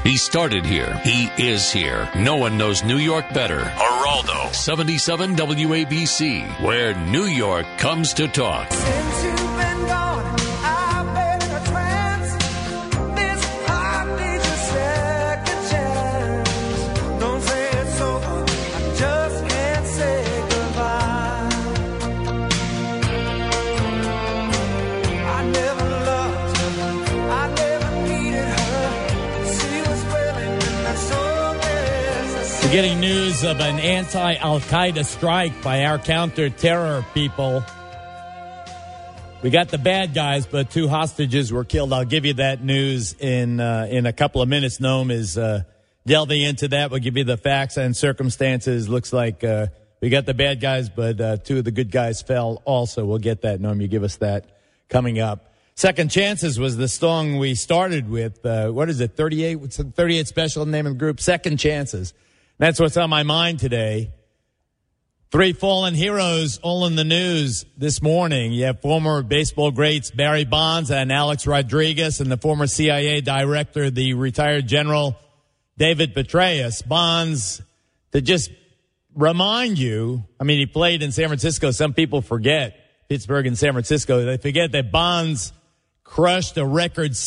He started here. He is here. No one knows New York better. Geraldo, 77 WABC, where New York comes to talk. Since you've been gone, I've been a trance. This heart needs a second chance. Don't say it's over, I just can't say goodbye. I never loved her, I never needed her. She was willing, and that's all there is. We're getting news of an anti-Al-Qaeda strike by our counter-terror people. We got the bad guys, but 2 hostages were killed. I'll give you that news in a couple of minutes. Noam is delving into that. We'll give you the facts and circumstances. Looks like we got the bad guys, but 2 of the good guys fell also. We'll get that, Noam. You give us that coming up. Second Chances was the song we started with. What is it, 38? What's the 38 special name of the group? Second Chances. That's what's on my mind today. 3 fallen heroes all in the news this morning. You have former baseball greats Barry Bonds and Alex Rodriguez, and the former CIA director, the retired General David Petraeus. Bonds, to just remind you, I mean, he played in San Francisco. Some people forget Pittsburgh and San Francisco. They forget that Bonds crushed a record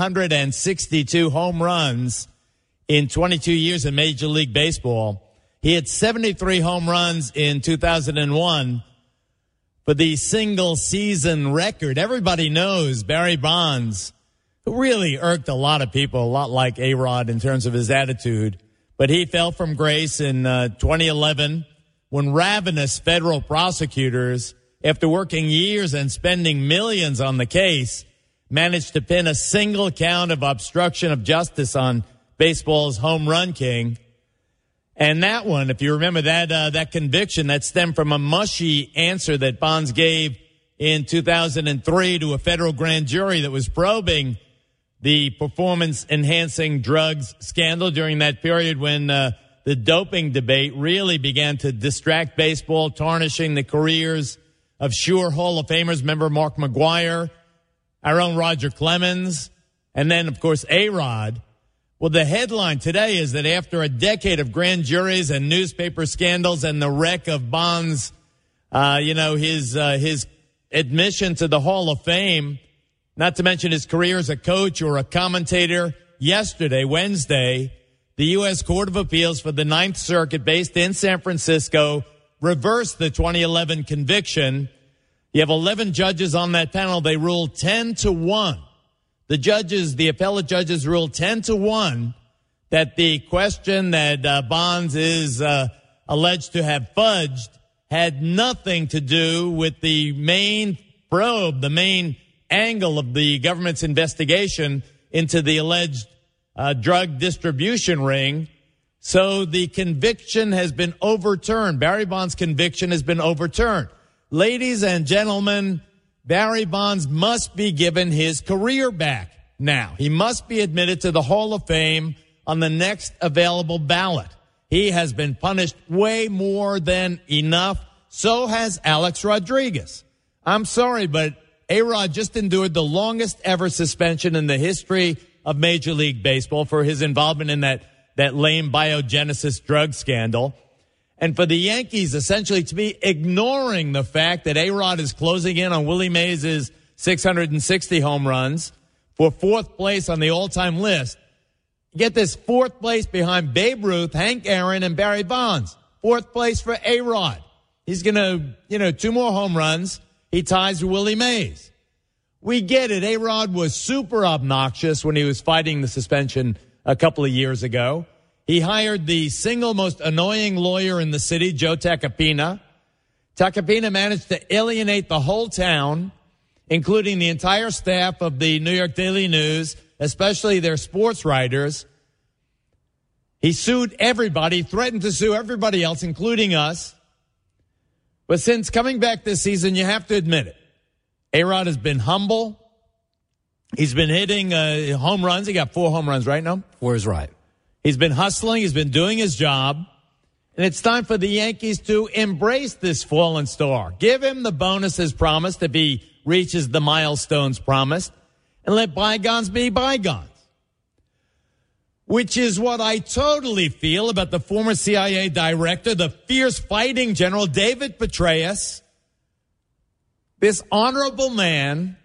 762 home runs in 22 years in Major League Baseball. He had 73 home runs in 2001 for the single season record. Everybody knows Barry Bonds, who really irked a lot of people, a lot like A-Rod in terms of his attitude. But he fell from grace in 2011 when ravenous federal prosecutors, after working years and spending millions on the case, managed to pin a single count of obstruction of justice on baseball's home run king. And that one, if you remember that conviction, that stemmed from a mushy answer that Bonds gave in 2003 to a federal grand jury that was probing the performance-enhancing drugs scandal during that period when the doping debate really began to distract baseball, tarnishing the careers of sure Hall of Famers. Remember Mark McGwire, our own Roger Clemens, and then, of course, A-Rod. Well, the headline today is that after a decade of grand juries and newspaper scandals and the wreck of Bonds, his admission to the Hall of Fame, not to mention his career as a coach or a commentator, yesterday, Wednesday, the U.S. Court of Appeals for the Ninth Circuit, based in San Francisco, reversed the 2011 conviction. You have 11 judges on that panel. They ruled 10-1. The appellate judges ruled 10-1 that the question that Bonds is alleged to have fudged had nothing to do with the main probe, the main angle of the government's investigation into the alleged drug distribution ring. So the conviction has been overturned. Barry Bonds' conviction has been overturned. Ladies and gentlemen, Barry Bonds must be given his career back now. He must be admitted to the Hall of Fame on the next available ballot. He has been punished way more than enough. So has Alex Rodriguez. I'm sorry, but A-Rod just endured the longest ever suspension in the history of Major League Baseball for his involvement in that lame Biogenesis drug scandal. And for the Yankees essentially to be ignoring the fact that A-Rod is closing in on Willie Mays' 660 home runs for 4th place on the all-time list. Get this, 4th place behind Babe Ruth, Hank Aaron, and Barry Bonds. 4th place for A-Rod. He's going to, 2 more home runs. He ties with Willie Mays. We get it. A-Rod was super obnoxious when he was fighting the suspension a couple of years ago. He hired the single most annoying lawyer in the city, Joe Tacopina. Tacopina managed to alienate the whole town, including the entire staff of the New York Daily News, especially their sports writers. He sued everybody, threatened to sue everybody else, including us. But since coming back this season, you have to admit it. A-Rod has been humble. He's been hitting home runs. He got 4 home runs, right now? 4 is right. He's been hustling. He's been doing his job. And it's time for the Yankees to embrace this fallen star. Give him the bonus as promised if he reaches the milestones promised. And let bygones be bygones. which is what I totally feel about the former CIA director, the fierce fighting general David Petraeus. This honorable man.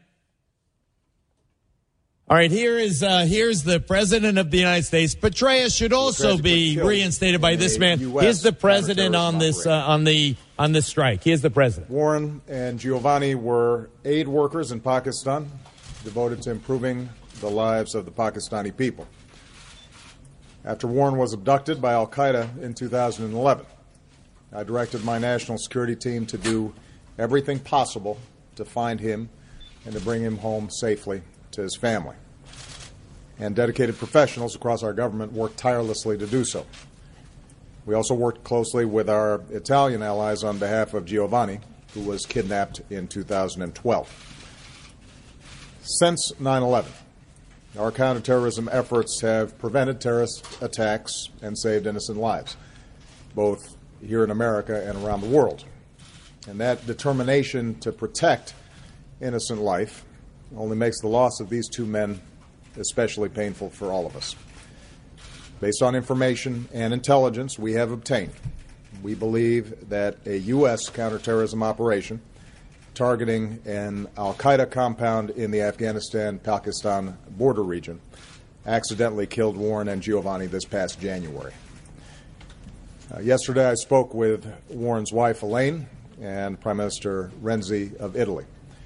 All right, here's the president of the United States. Petraeus should also be reinstated by this man. Here's the president on this on this strike. Here's the president. Warren and Giovanni were aid workers in Pakistan, devoted to improving the lives of the Pakistani people. After Warren was abducted by al-Qaeda in 2011, I directed my national security team to do everything possible to find him and to bring him home safely to his family. And dedicated professionals across our government worked tirelessly to do so. We also worked closely with our Italian allies on behalf of Giovanni, who was kidnapped in 2012. Since 9/11, our counterterrorism efforts have prevented terrorist attacks and saved innocent lives, both here in America and around the world. And that determination to protect innocent life only makes the loss of these two men especially painful for all of us. Based on information and intelligence we have obtained, we believe that a U.S. counterterrorism operation targeting an al-Qaeda compound in the Afghanistan-Pakistan border region accidentally killed Warren and Giovanni this past January. Yesterday I spoke with Warren's wife, Elaine, and Prime Minister Renzi of Italy.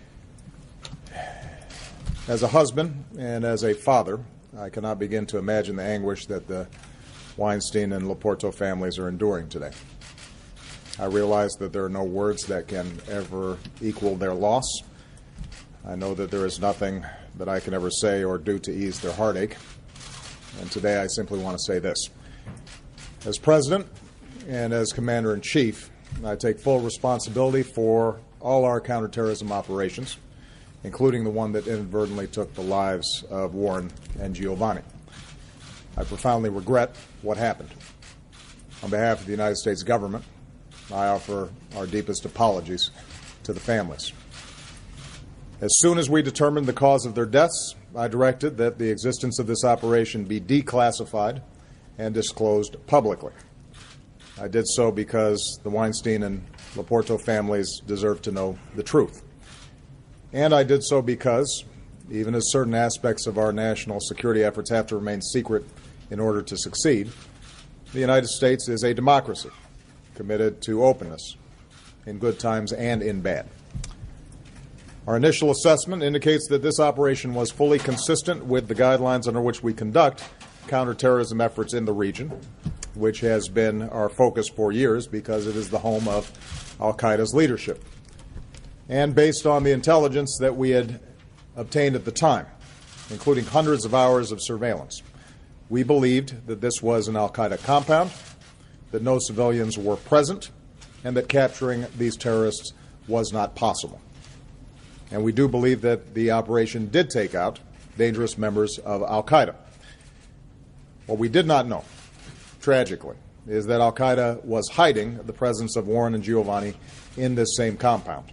As a husband and as a father, I cannot begin to imagine the anguish that the Weinstein and Loporto families are enduring today. I realize that there are no words that can ever equal their loss. I know that there is nothing that I can ever say or do to ease their heartache. And today I simply want to say this. As President and as Commander-in-Chief, I take full responsibility for all our counterterrorism operations, including the one that inadvertently took the lives of Warren and Giovanni. I profoundly regret what happened. On behalf of the United States government, I offer our deepest apologies to the families. As soon as we determined the cause of their deaths, I directed that the existence of this operation be declassified and disclosed publicly. I did so because the Weinstein and Loporto families deserve to know the truth. And I did so because, even as certain aspects of our national security efforts have to remain secret in order to succeed, the United States is a democracy committed to openness in good times and in bad. Our initial assessment indicates that this operation was fully consistent with the guidelines under which we conduct counterterrorism efforts in the region, which has been our focus for years because it is the home of al-Qaeda's leadership. And based on the intelligence that we had obtained at the time, including hundreds of hours of surveillance, we believed that this was an al-Qaeda compound, that no civilians were present, and that capturing these terrorists was not possible. And we do believe that the operation did take out dangerous members of al-Qaeda. What we did not know, tragically, is that al-Qaeda was hiding the presence of Warren and Giovanni in this same compound.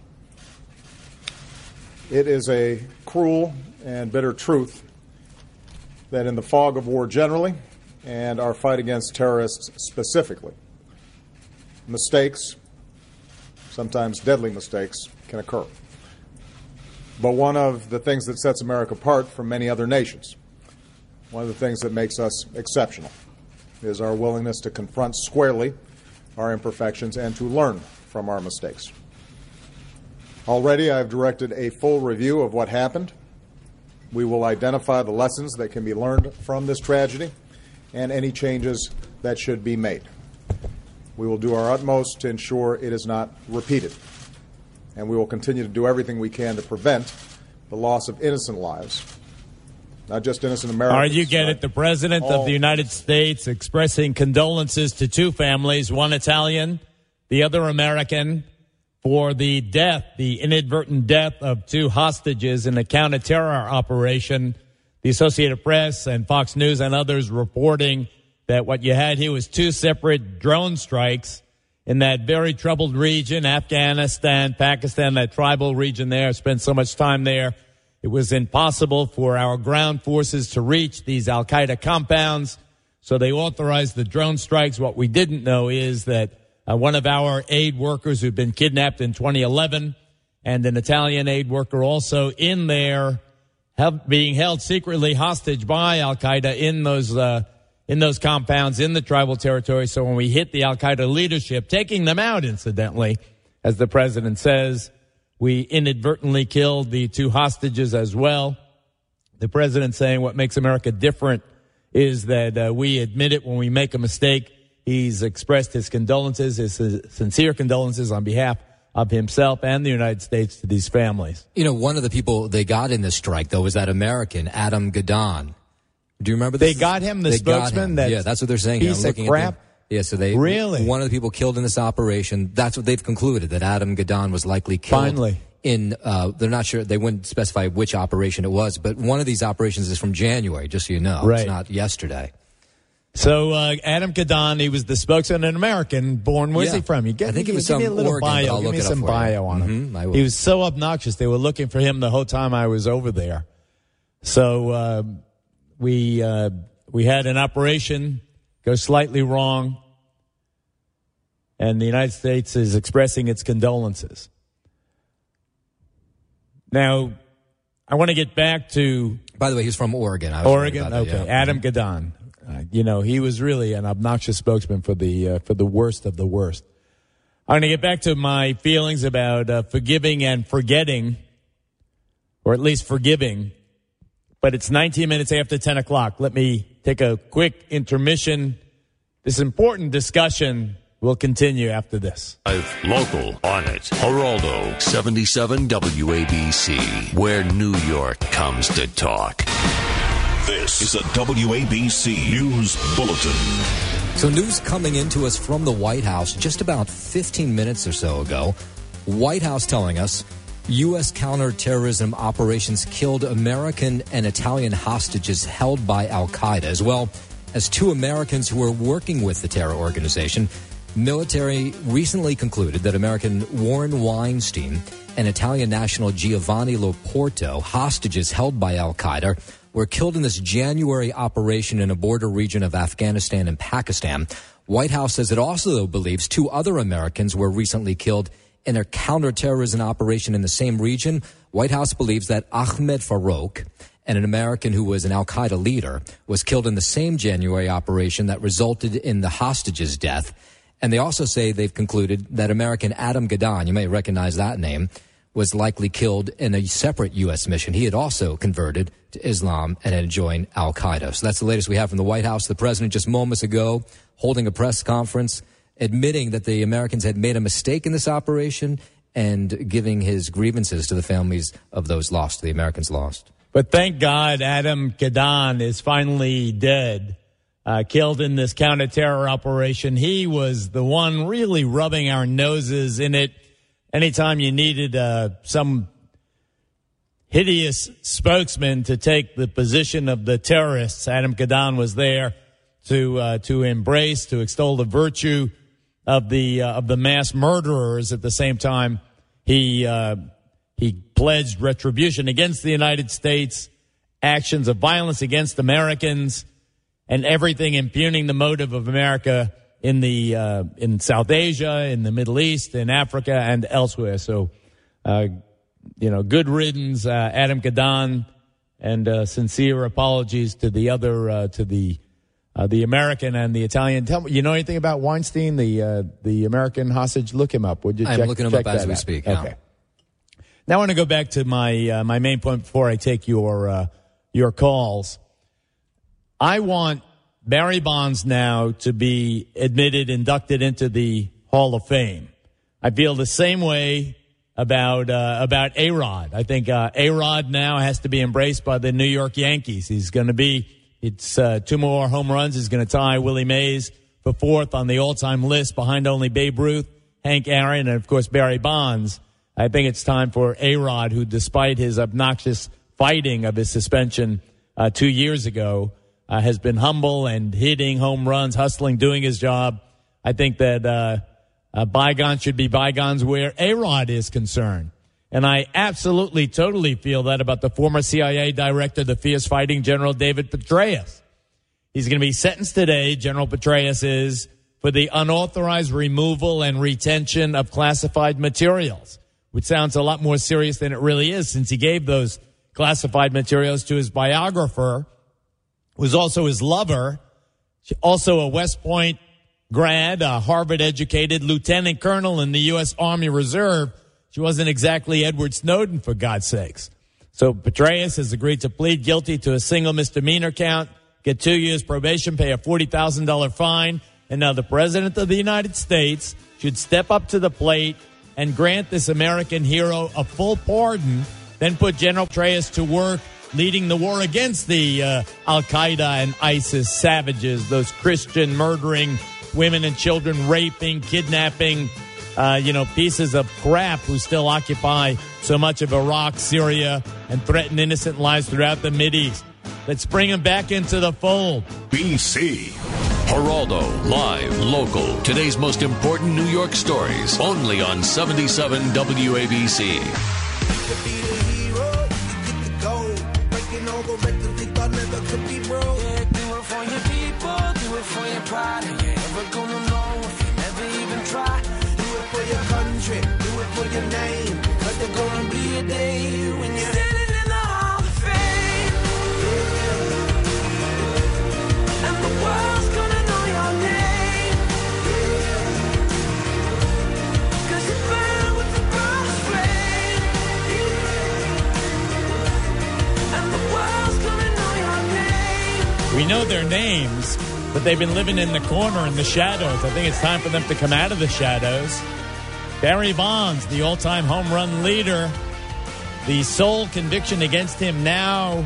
It is a cruel and bitter truth that in the fog of war generally, and our fight against terrorists specifically, mistakes, sometimes deadly mistakes, can occur. But one of the things that sets America apart from many other nations, one of the things that makes us exceptional, is our willingness to confront squarely our imperfections and to learn from our mistakes. Already I've directed a full review of what happened. We will identify the lessons that can be learned from this tragedy and any changes that should be made. We will do our utmost to ensure it is not repeated. And we will continue to do everything we can to prevent the loss of innocent lives, not just innocent Americans. All right, you get it. The President of the United States expressing condolences to two families, one Italian, the other American, for the death, the inadvertent death of two hostages in a counter-terror operation. The Associated Press and Fox News and others reporting that what you had here was two separate drone strikes in that very troubled region, Afghanistan, Pakistan, that tribal region there. I spent so much time there. It was impossible for our ground forces to reach these al-Qaeda compounds. So they authorized the drone strikes. What we didn't know is that one of our aid workers who'd been kidnapped in 2011 and an Italian aid worker also in there being held secretly hostage by Al-Qaeda in those compounds in the tribal territory. So when we hit the Al-Qaeda leadership, taking them out, incidentally, as the president says, we inadvertently killed the 2 hostages as well. The president saying what makes America different is that we admit it when we make a mistake. He's expressed his condolences, his sincere condolences on behalf of himself and the United States to these families. You know, one of the people they got in this strike, though, was that American, Adam Gadon. Do you remember this? They got him, the spokesman? Yeah, that's what they're saying. Piece of crap? Yeah, so they... Really? One of the people killed in this operation, that's what they've concluded, that Adam Gadon was likely killed. Finally. They're not sure, they wouldn't specify which operation it was, but one of these operations is from January, just so you know. Right. It's not yesterday. So Adam Gadon, he was the spokesman, an American born. Where's Yeah. he from? I think he was give me a some little Oregon, but bio. I'll Give look me it up some for bio you. on him. I will. He was so obnoxious. They were looking for him the whole time I was over there. So we had an operation go slightly wrong, and the United States is expressing its condolences. Now, I want to get back to... By the way, he's from Oregon. Oregon, okay. Yeah. Adam Gadon. He was really an obnoxious spokesman for the worst of the worst. I'm going to get back to my feelings about forgiving and forgetting, or at least forgiving. But it's 19 minutes after 10 o'clock. Let me take a quick intermission. This important discussion will continue after this. Local on it. Geraldo 77 WABC, where New York comes to talk. This is a WABC News Bulletin. So news coming into us from the White House just about 15 minutes or so ago. White House telling us U.S. counterterrorism operations killed American and Italian hostages held by Al-Qaeda, as well as 2 Americans who were working with the terror organization. Military recently concluded that American Warren Weinstein and Italian national Giovanni Loporto, hostages held by Al-Qaeda, were killed in this January operation in a border region of Afghanistan and Pakistan. White House says it also, though, believes 2 other Americans were recently killed in a counterterrorism operation in the same region. White House believes that Ahmed Farouk, and an American who was an Al-Qaeda leader, was killed in the same January operation that resulted in the hostage's death. And they also say they've concluded that American Adam Gadon, you may recognize that name, was likely killed in a separate U.S. mission. He had also converted to Islam and had joined Al-Qaeda. So that's the latest we have from the White House. The president just moments ago holding a press conference admitting that the Americans had made a mistake in this operation and giving his grievances to the families of those lost, the Americans lost. But thank God Adam Gadon is finally dead, killed in this counter-terror operation. He was the one really rubbing our noses in it. Anytime you needed some hideous spokesman to take the position of the terrorists, Adam Gadon was there to embrace, to extol the virtue of the mass murderers. At the same time, he pledged retribution against the United States, actions of violence against Americans, and everything impugning the motive of America in South Asia, in the Middle East, in Africa, and elsewhere. So, good riddance, Adam Gadon, and sincere apologies to the other, the American and the Italian. Tell me, you know anything about Weinstein, the American hostage? Look him up, would you? I'm looking him up as we speak. Okay. Now. Now I want to go back to my my main point before I take your calls. I want Barry Bonds now to be inducted into the Hall of Fame. I feel the same way about A-Rod. I think A-Rod now has to be embraced by the New York Yankees. He's going to be, it's 2 more home runs. He's going to tie Willie Mays for 4th on the all-time list behind only Babe Ruth, Hank Aaron, and of course Barry Bonds. I think it's time for A-Rod, who despite his obnoxious fighting of his suspension 2 years ago, has been humble and hitting home runs, hustling, doing his job. I think that bygones should be bygones where A-Rod is concerned. And I absolutely, totally feel that about the former CIA director, the fierce fighting General David Petraeus. He's going to be sentenced today, General Petraeus is, for the unauthorized removal and retention of classified materials, which sounds a lot more serious than it really is, since he gave those classified materials to his biographer, who was also his lover, also a West Point grad, a Harvard-educated lieutenant colonel in the U.S. Army Reserve. She wasn't exactly Edward Snowden, for God's sakes. So Petraeus has agreed to plead guilty to a single misdemeanor count, get 2 years probation, pay a $40,000 fine, and now the President of the United States should step up to the plate and grant this American hero a full pardon, then put General Petraeus to work leading the war against the Al-Qaeda and ISIS savages, those Christian murdering, women and children raping, kidnapping, pieces of crap who still occupy so much of Iraq, Syria, and threaten innocent lives throughout the Mideast. Let's bring him back into the fold. BC. Geraldo, live, local. Today's most important New York stories. Only on 77 WABC. We know their names, but they've been living in the corner in the shadows. I think it's time for them to come out of the shadows. Barry Bonds, the all-time home run leader, the sole conviction against him now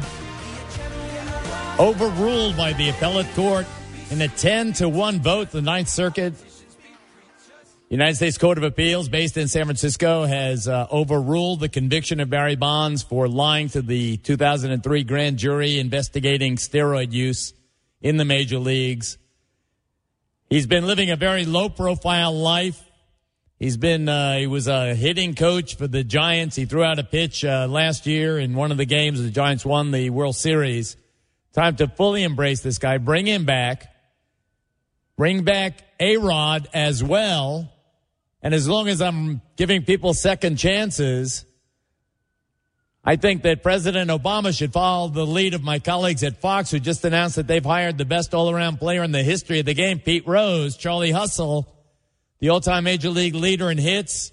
overruled by the appellate court in a 10-1 vote. The Ninth Circuit, United States Court of Appeals, based in San Francisco, has overruled the conviction of Barry Bonds for lying to the 2003 grand jury investigating steroid use in the major leagues. He's been living a very low-profile life. He was a hitting coach for the Giants. He threw out a pitch last year in one of the games. The Giants won the World Series. Time to fully embrace this guy. Bring him back. Bring back A-Rod as well. And as long as I'm giving people second chances, I think that President Obama should follow the lead of my colleagues at Fox, who just announced that they've hired the best all-around player in the history of the game, Pete Rose. Charlie Hustle, the all-time Major League leader in hits,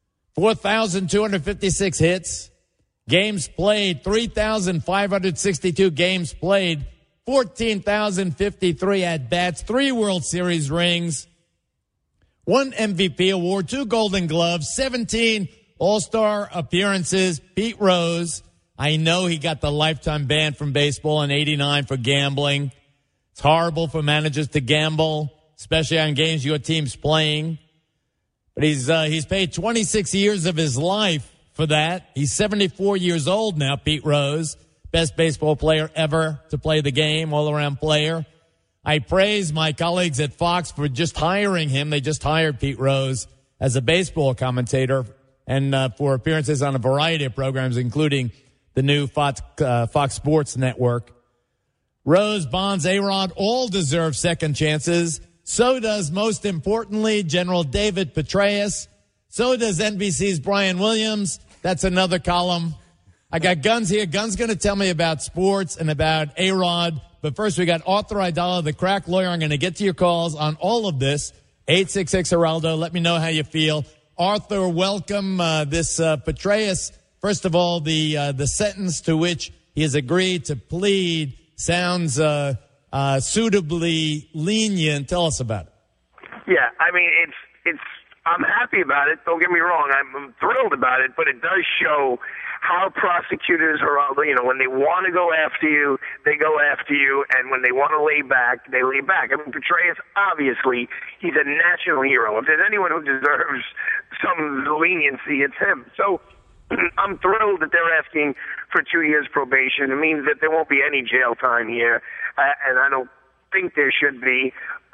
4,256 hits, games played, 3,562 games played, 14,053 at-bats, 3 World Series rings, 1 MVP award, 2 Golden Gloves, 17 All-Star appearances. Pete Rose, I know he got the lifetime ban from baseball in '89 for gambling. It's horrible for managers to gamble, especially on games your team's playing. But he's paid 26 years of his life for that. He's 74 years old now, Pete Rose, best baseball player ever to play the game, all-around player. I praise my colleagues at Fox for just hiring him. They just hired Pete Rose as a baseball commentator and for appearances on a variety of programs, including the new Fox Sports Network. Rose, Bonds, A-Rod all deserve second chances. So does, most importantly, General David Petraeus. So does NBC's Brian Williams. That's another column. I got Guns here. Guns going to tell me about sports and about A-Rod. But first, we got Arthur Aidala, the crack lawyer. I'm going to get to your calls on all of this. 866-Geraldo. Let me know how you feel. Arthur, welcome. This Petraeus, first of all, the sentence to which he has agreed to plead sounds suitably lenient. Tell us about it. Yeah, I mean, it's. I'm happy about it. Don't get me wrong. I'm thrilled about it, but it does show how prosecutors are, when they want to go after you, they go after you, and when they want to lay back, they lay back. I mean, Petraeus, obviously, he's a national hero. If there's anyone who deserves some leniency, it's him. So I'm thrilled that they're asking for 2 years probation. It means that there won't be any jail time here, and I don't think there should be.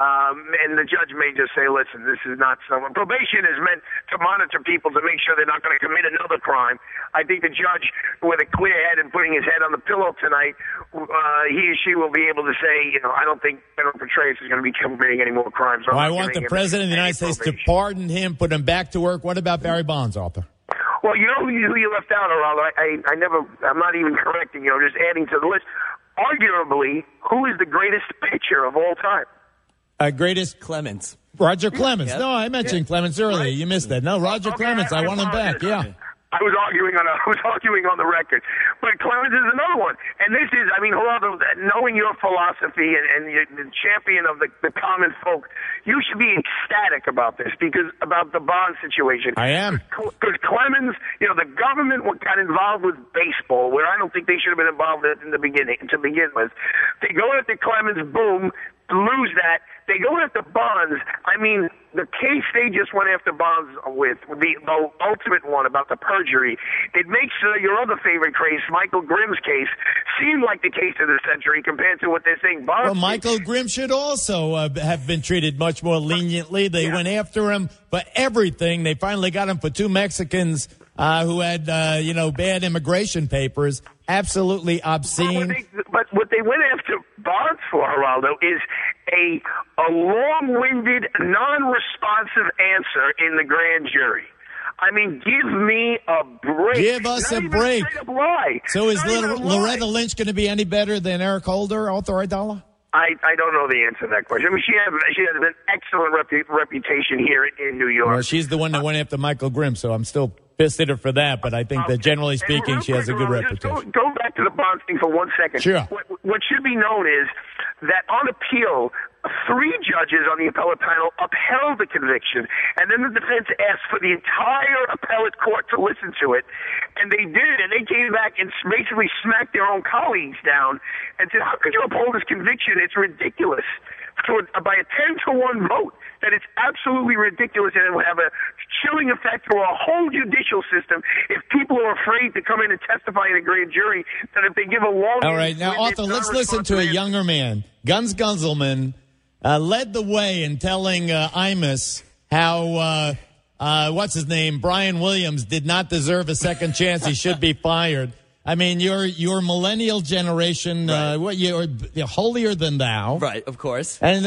And the judge may just say, listen, this is not someone. Probation is meant to monitor people to make sure they're not going to commit another crime. I think the judge, with a clear head and putting his head on the pillow tonight, he or she will be able to say, I don't think General Petraeus is going to be committing any more crimes. Well, I want the President of the United States to pardon him, put him back to work. What about Barry Bonds, Arthur? Well, you know who you left out, Geraldo? I'm not even correcting, just adding to the list. Arguably, who is the greatest pitcher of all time? Greatest Clemens. Roger Clemens. Yep. No, I mentioned Clemens earlier. Right. You missed that. No, Roger Clemens. I want him back. Yeah. I was arguing on the record, but Clemens is another one. And this is, Geraldo, knowing your philosophy and you're the champion of the common folk, you should be ecstatic about this about the Bond situation. I am. Because Clemens, the government got involved with baseball, where I don't think they should have been involved in the beginning to begin with. They go after Clemens, boom, lose that. They go after Bonds. The case they just went after Bonds with, the ultimate one about the perjury, it makes your other favorite case, Michael Grimm's case, seem like the case of the century compared to what they're saying Bonds. Well, Michael Grimm should also have been treated much more leniently. They went after him for everything. They finally got him for two Mexicans who had, bad immigration papers. Absolutely obscene. But what they went after Bonds for, Geraldo, is a long-winded, non-responsive answer in the grand jury. Give me a break. Give us a break. Lie. So is Loretta Lynch going to be any better than Eric Holder, Arthur Aidala? I don't know the answer to that question. She has an excellent reputation here in New York. Well, she's the one that went after Michael Grimm, so I'm still pissed at her for that, but I think that generally speaking, she has a good reputation. Go back to the Bonds thing for 1 second. Sure. What should be known is that on appeal, 3 judges on the appellate panel upheld the conviction, and then the defense asked for the entire appellate court to listen to it, and they did, and they came back and basically smacked their own colleagues down and said, how could you uphold this conviction? It's ridiculous. So by a 10-to-1 vote, that it's absolutely ridiculous, and it will have a chilling effect for a whole judicial system if people are afraid to come in and testify in a grand jury, that if they give a long... All right, now, Arthur, let's listen to a younger man. Guns Gunzelman led the way in telling Imus how, what's his name, Brian Williams did not deserve a second chance. He should be fired. Your millennial generation, right. You're holier than thou. Right, of course. And,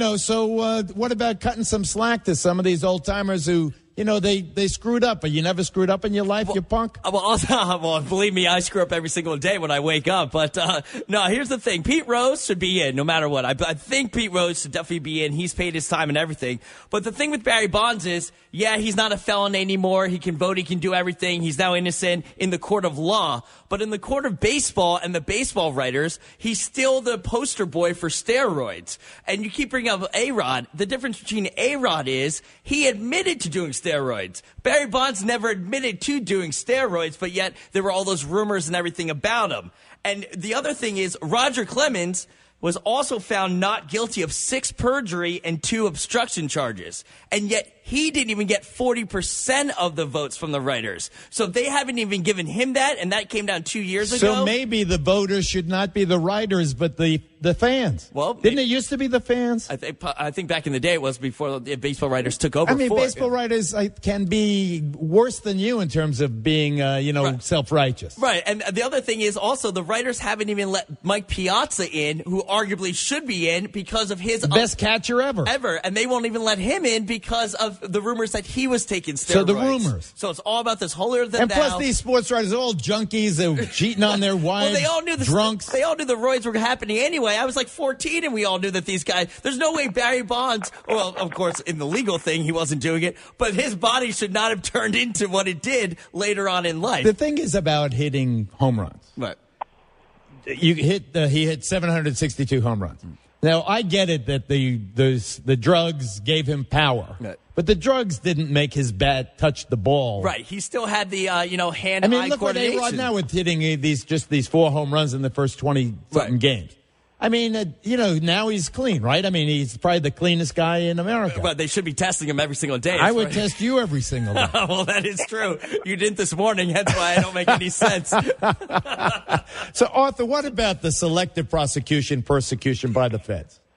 so what about cutting some slack to some of these old timers who, they screwed up, but you never screwed up in your life, you punk? Well, believe me, I screw up every single day when I wake up. But, no, here's the thing. Pete Rose should be in no matter what. I think Pete Rose should definitely be in. He's paid his time and everything. But the thing with Barry Bonds is, he's not a felon anymore. He can vote. He can do everything. He's now innocent in the court of law. But in the court of baseball and the baseball writers, he's still the poster boy for steroids. And you keep bringing up A-Rod. The difference between A-Rod is he admitted to doing steroids. Barry Bonds never admitted to doing steroids, but yet there were all those rumors and everything about him. And the other thing is Roger Clemens was also found not guilty of 6 perjury and 2 obstruction charges. And yet he didn't even get 40% of the votes from the writers. So they haven't even given him that, and that came down 2 years ago. So maybe the voters should not be the writers, but the fans. Well, didn't it used to be the fans? I think back in the day it was before the baseball writers took over. Baseball writers can be worse than you in terms of being, right. self-righteous. Right, and the other thing is also the writers haven't even let Mike Piazza in, who arguably should be in because of his best catcher ever, and they won't even let him in because of the rumors that he was taking steroids. So the rumors. So it's all about this holier than and thou. Plus these sports writers are all junkies. They're cheating on their wives. Well, they all knew drunks. They all knew the roids were happening anyway. I was like 14, and we all knew that these guys. There's no way Barry Bonds. Well, of course, in the legal thing, he wasn't doing it, but his body should not have turned into what it did later on in life. The thing is about hitting home runs. Right. He hit 762 home runs. Now, I get it that the drugs gave him power. Right. But the drugs didn't make his bat touch the ball. Right. He still had the, hand-eye look coordination. what A-Rod now with hitting these 4 home runs in the first 20-something games. Now he's clean, right? He's probably the cleanest guy in America. But they should be testing him every single day. I would test you every single day. Well, that is true. You didn't this morning. That's why I don't make any sense. So, Arthur, what about the selective persecution by the feds?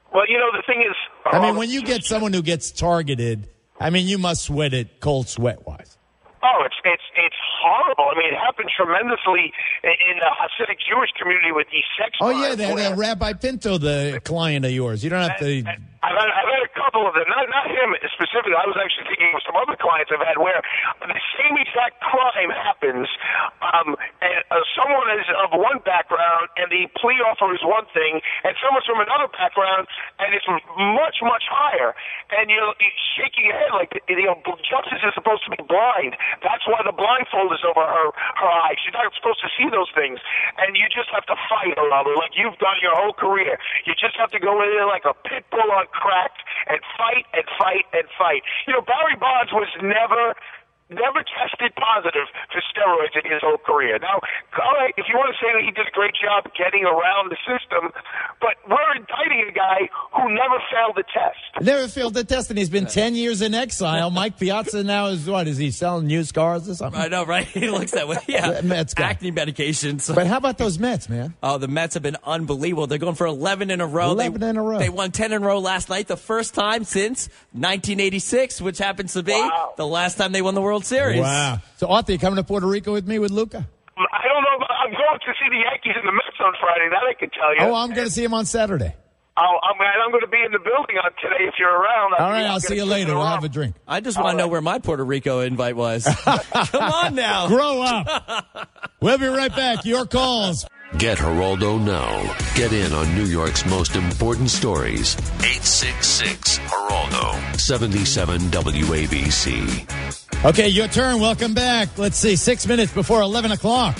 Well, the thing is, I mean, when you get someone who gets targeted, I mean, you must sweat it cold sweat-wise. Oh, it's horrible. I mean, it happened tremendously in the Hasidic Jewish community with these sex. Oh yeah, that Rabbi Pinto, the client of yours. You don't have to. I've had a couple of them, not him specifically. I was actually thinking of some other clients I've had where the same exact crime happens, and someone is of one background, and the plea offer is one thing, and someone's from another background, and it's much, much higher. And you're shaking your head like, justice is supposed to be blind. That's why the blindfold is over her eyes. She's not supposed to see those things. And you just have to fight, Geraldo, like you've done your whole career. You just have to go in there like a pit bull on crack and fight and fight and fight. Barry Bonds was never tested positive for steroids in his whole career. Now, all right, if you want to say that he did a great job getting around the system, but we're indicting a guy who never failed the test. Never failed the test, and he's been 10 years in exile. Mike Piazza now is what? Is he selling used cars or something? I know, right? He looks that way. Yeah. Mets guy. Acne medications. But how about those Mets, man? Oh, the Mets have been unbelievable. They're going for 11 in a row. 11 in a row. They won 10 in a row last night, the first time since 1986, which happens to be the last time they won the World Series. Wow. So, Arthur, you coming to Puerto Rico with me with Luca? I don't know. I'm going to see the Yankees and the Mets on Friday. That I can tell you. Oh, I'm going to see him on Saturday. I'm going to be in the building on today if you're around. All right, I'll see you later. We'll have a drink. I just want to know where my Puerto Rico invite was. Come on now. Grow up. We'll be right back. Your calls. Get Geraldo now. Get in on New York's most important stories. 866-GERALDO. 77 WABC. Okay, your turn. Welcome back. Let's see, 6 minutes before 11 o'clock.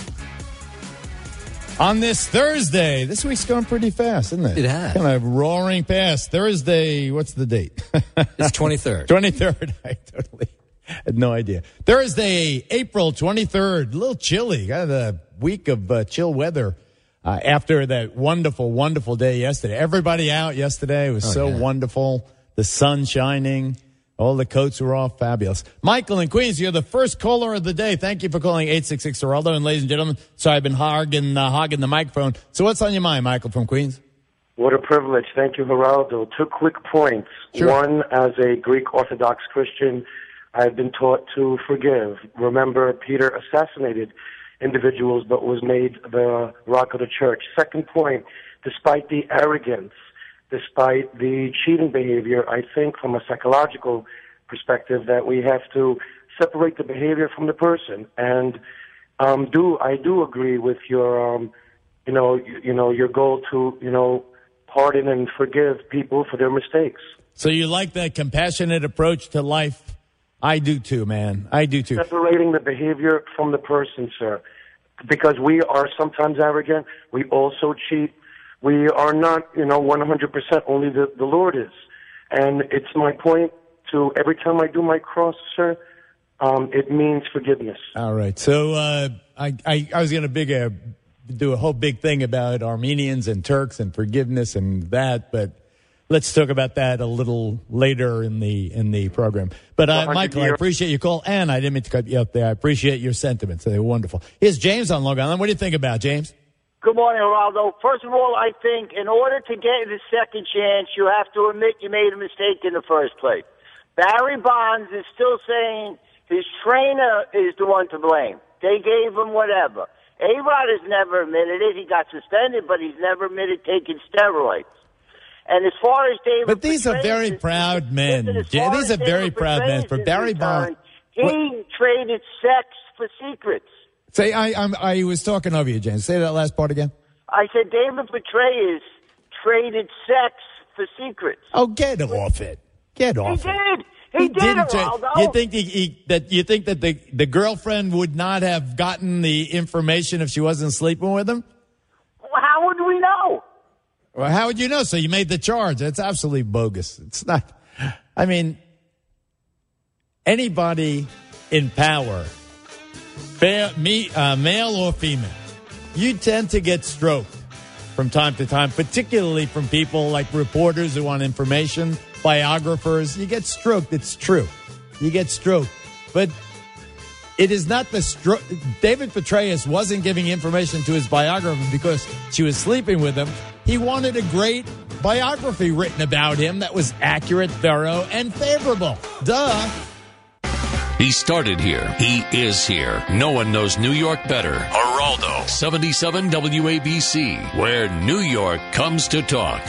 On this Thursday, this week's gone pretty fast, isn't it? It has. Kind of roaring past. Thursday, what's the date? It's 23rd. 23rd. I totally had no idea. Thursday, April 23rd. A little chilly. Got a week of chill weather after that wonderful, wonderful day yesterday. Everybody out yesterday. It was wonderful. The sun shining. All the coats were off. Fabulous. Michael in Queens, you're the first caller of the day. Thank you for calling 866-GERALDO. And ladies and gentlemen, sorry I've been hogging the microphone. So what's on your mind, Michael from Queens? What a privilege. Thank you, Geraldo. 2 quick points. Sure. One, as a Greek Orthodox Christian, I've been taught to forgive. Remember, Peter assassinated individuals but was made the rock of the church. Second point, despite the arrogance, despite the cheating behavior, I think from a psychological perspective that we have to separate the behavior from the person. And I do agree with your your goal to pardon and forgive people for their mistakes. So you like that compassionate approach to life? I do too, man. I do too. Separating the behavior from the person, sir, because we are sometimes arrogant. We also cheat. We are not, 100%. Only the Lord is. And it's my point to every time I do my cross, sir, it means forgiveness. All right. So I was going to do a whole big thing about Armenians and Turks and forgiveness and that, but let's talk about that a little later in the program. But Michael, I appreciate your call, and I didn't mean to cut you up there. I appreciate your sentiments. They're wonderful. Here's James on Long Island. What do you think about James? Good morning, Geraldo. First of all, I think in order to get the second chance, you have to admit you made a mistake in the first place. Barry Bonds is still saying his trainer is the one to blame. They gave him whatever. A-Rod has never admitted it. He got suspended, but he's never admitted taking steroids. And as far as David, but these are very proud men. These are very proud men. For Barry Bonds, he traded sex for secrets. Say, I was talking over you, James. Say that last part again. I said David Petraeus traded sex for secrets. Oh, get off it! Get off it! He did, Geraldo. You think that the girlfriend would not have gotten the information if she wasn't sleeping with him? Well, how would we know? Well, how would you know? So you made the charge. That's absolutely bogus. It's not. I mean, anybody in power, male or female, you tend to get stroked from time to time, particularly from people like reporters who want information, biographers. You get stroked. It's true. You get stroked. But it is not the stroke. David Petraeus wasn't giving information to his biographer because she was sleeping with him. He wanted a great biography written about him that was accurate, thorough, and favorable. Duh. He started here. He is here. No one knows New York better. Geraldo, 77 WABC, where New York comes to talk.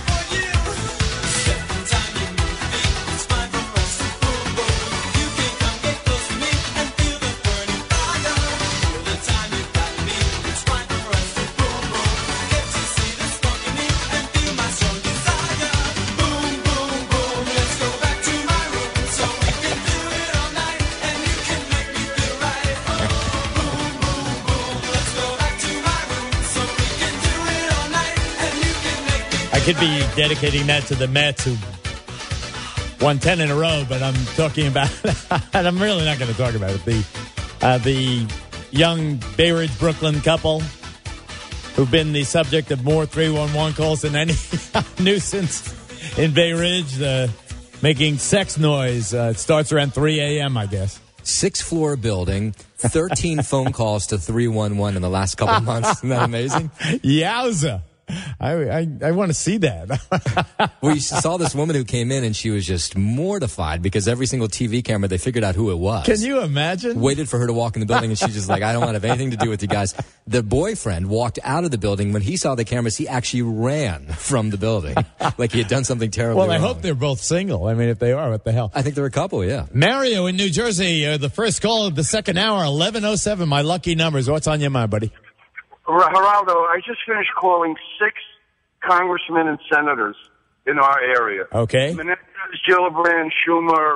I could be dedicating that to the Mets who won 10 in a row, but I'm talking about, and I'm really not going to talk about it, the young Bay Ridge Brooklyn couple who've been the subject of more 311 calls than any nuisance in Bay Ridge, making sex noise. It starts around 3 a.m., I guess. 6-floor building, 13 phone calls to 311 in the last couple of months. Isn't that amazing? Yowza. I want to see that. We saw this woman who came in and she was just mortified because every single TV camera, they figured out who it was. Can you imagine? Waited for her to walk in the building and she's just like, I don't want to have anything to do with you guys. The boyfriend walked out of the building. When he saw the cameras, he actually ran from the building like he had done something terrible. Well, I wrong. hope they're both single. I mean, if they are, what the hell? I think they're a couple, yeah. Mario in New Jersey, the first call of the second hour, 11:07. My lucky numbers. What's on your mind, buddy? Geraldo, I just finished calling 6 congressmen and senators in our area. Okay. Menendez, Gillibrand, Schumer,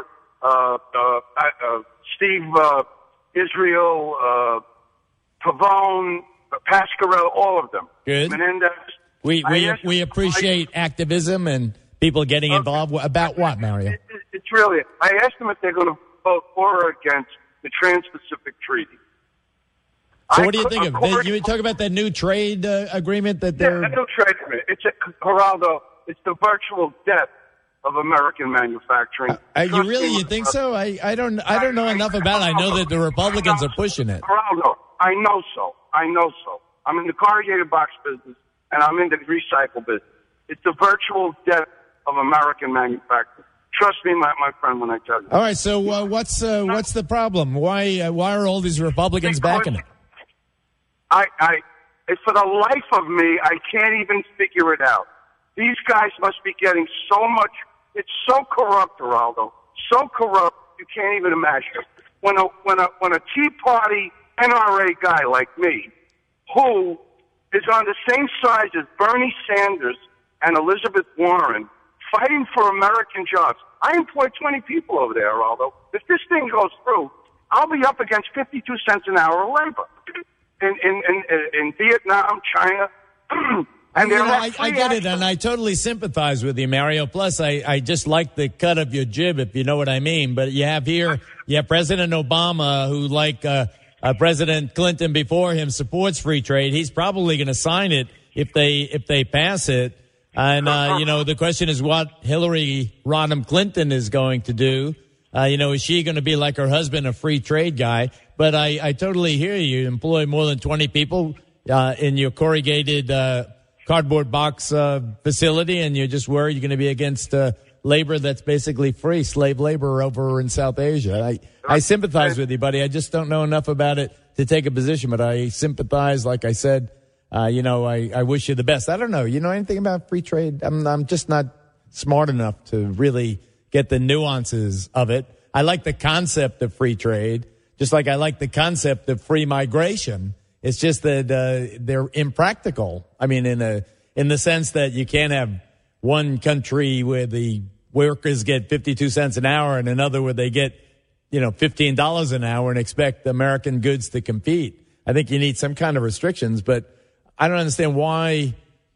Steve Israel, Pavone, Pascarell, all of them. Good. Menendez. We appreciate activism and people getting involved. About what, Mario? It's really, I asked them if they're going to vote for or against the Trans-Pacific Treaty. So what do you think of? You talk about that new trade agreement that they're... Yeah, the new trade agreement. Geraldo, it's the virtual death of American manufacturing. You think so? I don't know enough about it. I know that the Republicans are pushing it. Geraldo, I know so. I'm in the corrugated box business, and I'm in the recycle business. It's the virtual death of American manufacturing. Trust me, my friend, when I tell you. All right, so what's the problem? Why are all these Republicans backing it? For the life of me, I can't even figure it out. These guys must be getting so much. It's so corrupt, Geraldo. So corrupt, you can't even imagine. When a Tea Party NRA guy like me, who is on the same side as Bernie Sanders and Elizabeth Warren, fighting for American jobs. I employ 20 people over there, Geraldo. If this thing goes through, I'll be up against 52 cents an hour of labor. In Vietnam, China, and I get it, and I totally sympathize with you, Mario. Plus, I just like the cut of your jib, if you know what I mean. But you have President Obama, who, like President Clinton before him, supports free trade. He's probably going to sign it if they pass it. And the question is what Hillary Rodham Clinton is going to do. Is she going to be like her husband, a free trade guy? But I totally hear you. You employ more than 20 people in your corrugated cardboard box facility, and you're just worried you're going to be against labor that's basically free, slave labor over in South Asia. I sympathize with you, buddy. I just don't know enough about it to take a position, but I sympathize. Like I said, I wish you the best. I don't know. You know anything about free trade? I'm just not smart enough to really get the nuances of it. I like the concept of free trade, just like I like the concept of free migration. It's just that they're impractical. I mean, in the sense that you can't have one country where the workers get 52 cents an hour and another where they get, $15 an hour and expect American goods to compete. I think you need some kind of restrictions, but I don't understand why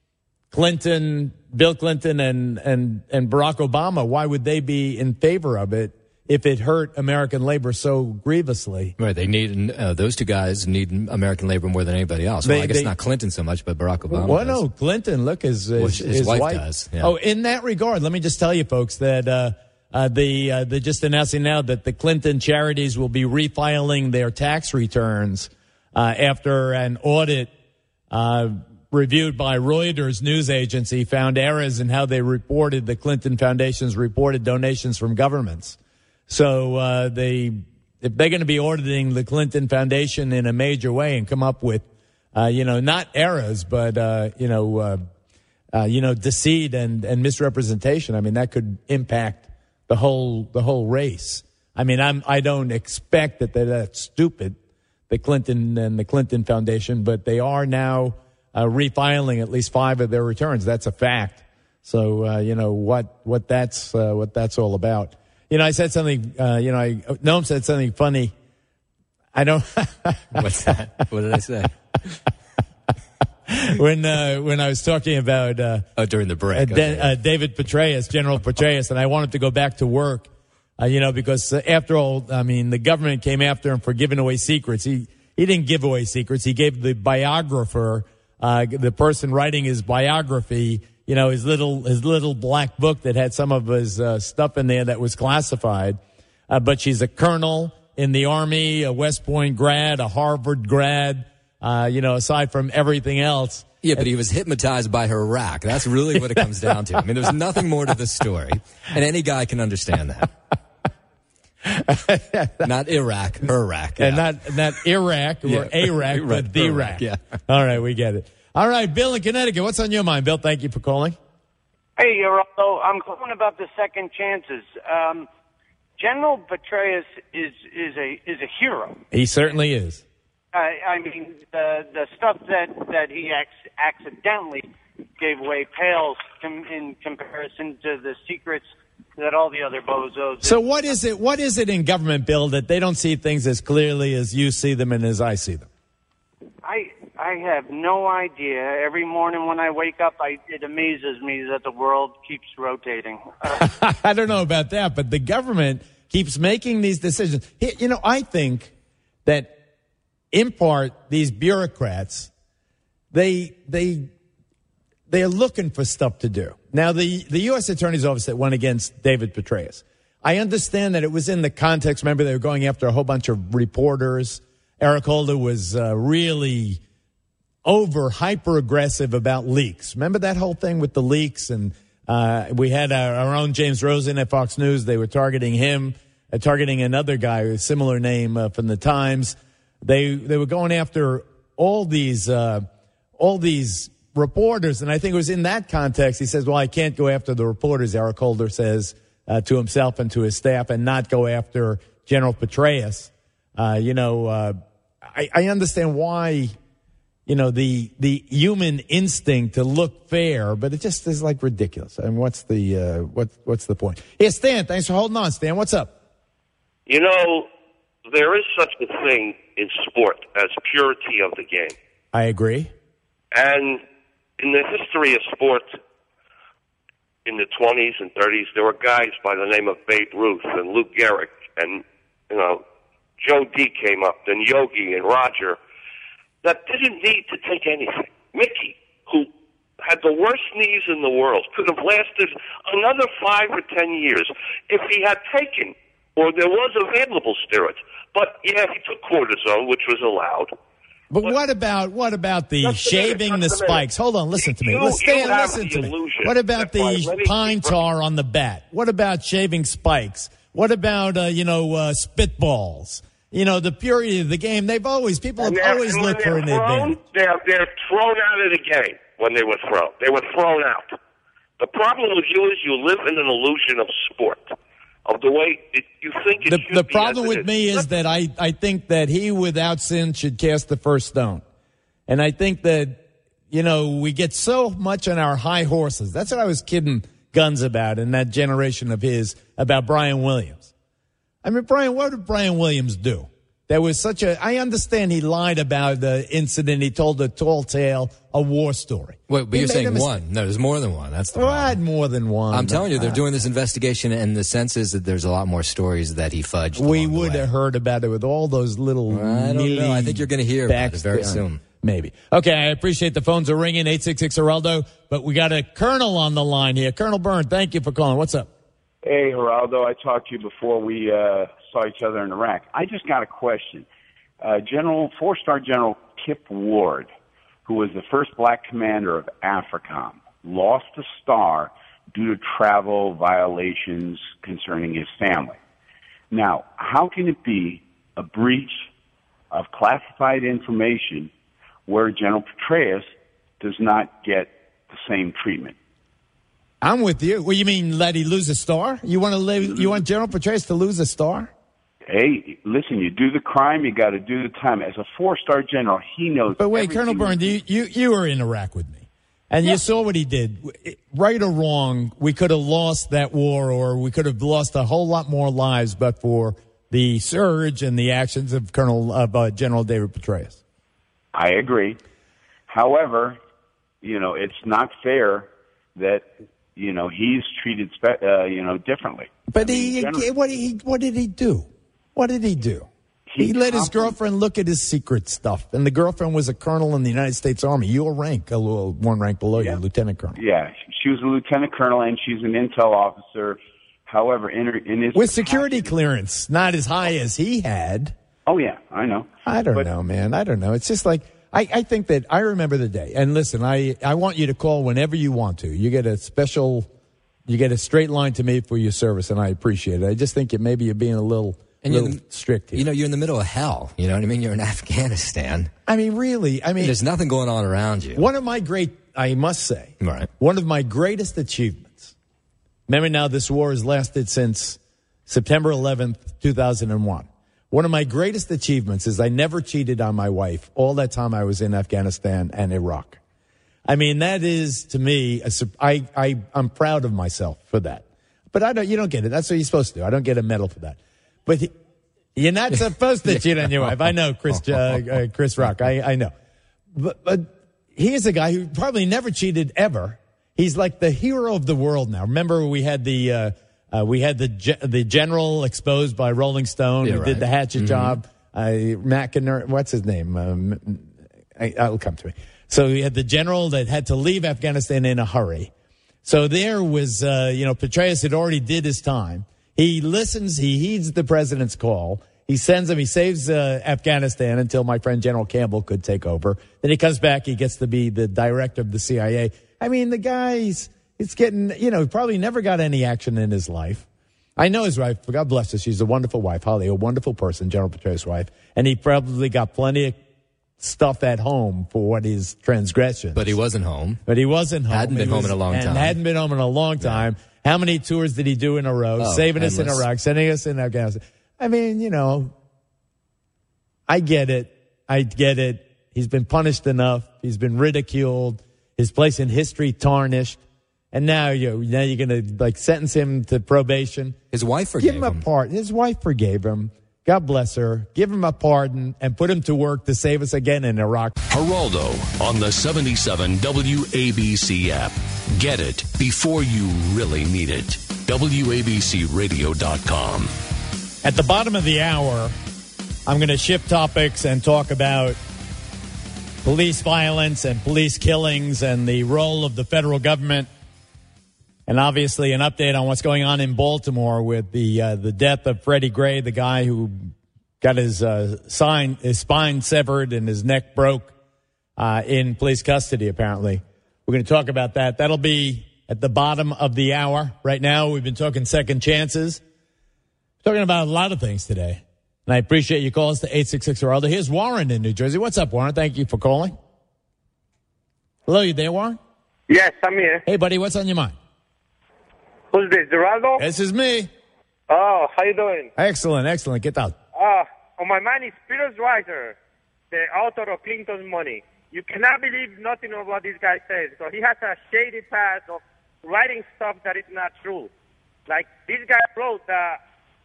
Bill Clinton and Barack Obama, why would they be in favor of it if it hurt American labor so grievously? Right, they need those two guys need American labor more than anybody else. Well, I guess not Clinton so much, but Barack Obama. Well, no, Clinton, look, his wife does. Yeah. Oh, in that regard, let me just tell you, folks, that they're just announcing now that the Clinton charities will be refiling their tax returns after an audit reviewed by Reuters news agency found errors in how they reported the Clinton Foundation's reported donations from governments. So if they're going to be auditing the Clinton Foundation in a major way and come up with, not errors, but deceit and misrepresentation, I mean, that could impact the whole race. I mean, I don't expect that they're that stupid, the Clinton and the Clinton Foundation, but they are now refiling at least 5 of their returns. That's a fact. So what that's all about. I said something. Noam said something funny. I don't. What's that? What did I say? When I was talking about during the break, David Petraeus, General Petraeus, and I wanted to go back to work, because after all, I mean, the government came after him for giving away secrets. He didn't give away secrets. He gave the biographer, the person writing his biography, his little black book that had some of his stuff in there that was classified. But she's a colonel in the Army, a West Point grad, a Harvard grad. Aside from everything else. Yeah, but he was hypnotized by her rack. That's really what it comes down to. I mean, there's nothing more to this story, and any guy can understand that. Not Iraq, her rack. Yeah. And not Iraq or Iraq, but the rack. Yeah. All right, we get it. All right, Bill in Connecticut. What's on your mind, Bill? Thank you for calling. Hey, Geraldo. I'm calling about the second chances. General Petraeus is a hero. He certainly is. I mean, the stuff that he accidentally gave away pales in comparison to the secrets that all the other bozos. So what is it? What is it in government, Bill, that they don't see things as clearly as you see them and as I see them? I have no idea. Every morning when I wake up, it amazes me that the world keeps rotating. I don't know about that, but the government keeps making these decisions. I think that in part, these bureaucrats, they're looking for stuff to do. Now, the U.S. Attorney's Office that went against David Petraeus, I understand that it was in the context. Remember, they were going after a whole bunch of reporters. Eric Holder was really hyper aggressive about leaks. Remember that whole thing with the leaks? And we had our own James Rosen at Fox News. They were targeting him, targeting another guy with a similar name from the Times. They were going after all these reporters, and I think it was in that context he says, "Well, I can't go after the reporters." Eric Holder says to himself and to his staff, and not go after General Petraeus. I understand why, the human instinct to look fair, but it just is like ridiculous. I mean, what's the point? Hey, Stan, thanks for holding on. Stan, what's up? There is such a thing in sport as purity of the game. I agree. And in the history of sport, in the 20s and 30s, there were guys by the name of Babe Ruth and Lou Gehrig and, Joe D came up, then Yogi and Roger, that didn't need to take anything. Mickey, who had the worst knees in the world, could have lasted another 5 or 10 years if he had taken, or there was available steroids. But, yeah, he took cortisone, which was allowed. But what about the shaving the spikes? Hold on, listen to me. Listen to me. What about the pine tar on the bat? What about shaving spikes? What about, spitballs? The purity of the game. People have always looked for an advantage. They're thrown out of the game when they were thrown. They were thrown out. The problem with you is you live in an illusion of sport. Of the way you think it should be. The problem with me is that I think that he without sin should cast the first stone. And I think that, we get so much on our high horses. That's what I was kidding Guns about in that generation of his, about Brian Williams. I mean, what did Brian Williams do? There was I understand he lied about the incident. He told a tall tale, a war story. Wait, but you're saying one. No, there's more than one. That's the problem. More than one. I'm telling you, they're doing this investigation, and the sense is that there's a lot more stories that he fudged. We would have heard about it with all those little... I don't know. I think you're going to hear about it very soon. Maybe. Okay, I appreciate the phones are ringing, 866-Geraldo, but we got a Colonel on the line here. Colonel Byrne, thank you for calling. What's up? Hey, Geraldo, I talked to you before we saw each other in Iraq. I just got a question. Four-star General Kip Ward, who was the first black commander of AFRICOM, lost a star due to travel violations concerning his family. Now, how can it be a breach of classified information where General Petraeus does not get the same treatment? I'm with you. Well, you mean let he lose a star? You want General Petraeus to lose a star? Hey, listen, you do the crime, you got to do the time. As a 4-star general, he knows. But wait, Colonel Burns, you were in Iraq with me, and you saw what he did. Right or wrong, we could have lost that war, or we could have lost a whole lot more lives, but for the surge and the actions of General David Petraeus. I agree. However, it's not fair that he's treated differently. But what did he do? What did he do? He let his girlfriend look at his secret stuff, and the girlfriend was a colonel in the United States Army. Your rank, one rank below you, lieutenant colonel. Yeah, she was a lieutenant colonel, and she's an intel officer. However, in his with security clearance, not as high as he had. Oh yeah, I know. I don't know, man. I don't know. It's just like I think that I remember the day. And listen, I want you to call whenever you want to. You get a straight line to me for your service, and I appreciate it. I just think maybe you're being a little strict here. You're in the middle of hell. You know what I mean? You're in Afghanistan. I mean, really. I mean, there's nothing going on around you. One of my one of my greatest achievements. Remember now, this war has lasted since September 11th, 2001. One of my greatest achievements is I never cheated on my wife all that time I was in Afghanistan and Iraq. I mean, that is, to me, I'm proud of myself for that. But you don't get it. That's what you're supposed to do. I don't get a medal for that. But you're not supposed to cheat on your wife. I know, Chris Rock. I know. But here's a guy who probably never cheated ever. He's like the hero of the world now. Remember, we had the general exposed by Rolling Stone who did the hatchet job. McInerney, what's his name? It'll come to me. So we had the general that had to leave Afghanistan in a hurry. So there was, Petraeus had already did his time. He listens, he heeds the president's call. He sends him, he saves Afghanistan until my friend General Campbell could take over. Then he comes back, he gets to be the director of the CIA. I mean, the guy's, it's getting, probably never got any action in his life. I know his wife, God bless her, she's a wonderful wife, Holly, a wonderful person, General Petraeus' wife. And he probably got plenty of stuff at home for what his transgressions. But he wasn't home. Hadn't been home in a long time. Hadn't been home in a long time. Yeah. How many tours did he do in a row? Saving us in Iraq, sending us in Afghanistan. I mean, I get it. He's been punished enough. He's been ridiculed. His place in history tarnished. And now you're going to sentence him to probation. His wife forgave him. Give him a pardon. His wife forgave him. God bless her. Give him a pardon and put him to work to save us again in Iraq. Geraldo on the 77 WABC app. Get it before you really need it. WABCRadio.com. At the bottom of the hour, I'm going to shift topics and talk about police violence and police killings and the role of the federal government. And obviously an update on what's going on in Baltimore with the death of Freddie Gray, the guy who got his spine severed and his neck broke in police custody, apparently. We're going to talk about that. That'll be at the bottom of the hour. Right now, we've been talking second chances. Talking about a lot of things today. And I appreciate your calls to 866-Geraldo. Here's Warren in New Jersey. What's up, Warren? Thank you for calling. Hello, you there, Warren? Yes, I'm here. Hey, buddy, what's on your mind? Who's this, Geraldo? This is me. Oh, how you doing? Excellent. Get out. On my mind is Peter Schweizer, the author of Clinton's Money. You cannot believe nothing of what this guy says. So he has a shady past of writing stuff that is not true. Like this guy wrote that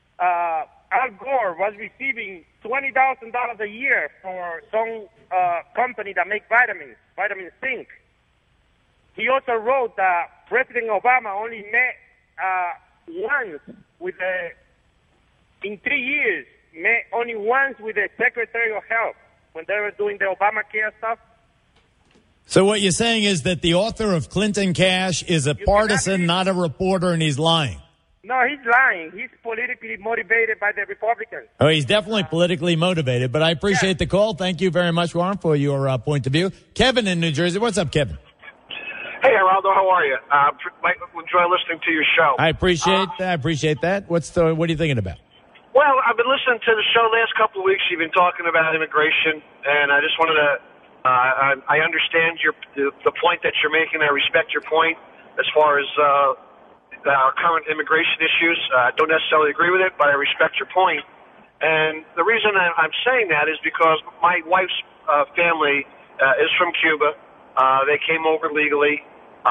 Al Gore was receiving $20,000 a year for some company that makes vitamin zinc. He also wrote that President Obama only met once with in 3 years, met only once with the Secretary of Health when they were doing the Obamacare stuff. So what you're saying is that the author of Clinton Cash is a partisan, not a reporter, and he's lying. No, he's lying. He's politically motivated by the Republicans. Oh, he's definitely politically motivated, but I appreciate the call. Thank you very much, Warren, for your point of view. Kevin in New Jersey. What's up, Kevin? Hey, Geraldo, how are you? Enjoy listening to your show. I appreciate that. What are you thinking about? Well, I've been listening to the show the last couple of weeks. You've been talking about immigration, and I just wanted to I understand the point that you're making. I respect your point as far as our current immigration issues. I don't necessarily agree with it, but I respect your point. And the reason I'm saying that is because my wife's family is from Cuba. They came over legally.